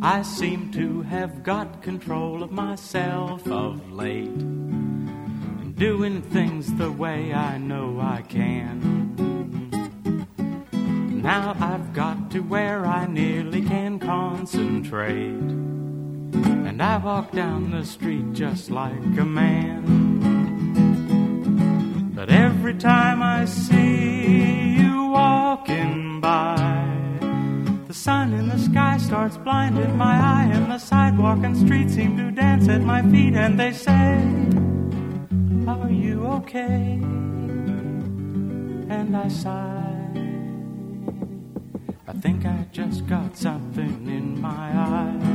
I seem to have got control of myself of late, doing things the way I know I can. Now I've got to where I nearly can concentrate, and I walk down the street just like a man. But every time I see you walking by, the sun in the sky starts blinding my eye, and the sidewalk and street seem to dance at my feet, and they say, are you okay? And I sigh, I think I just got something in my eye.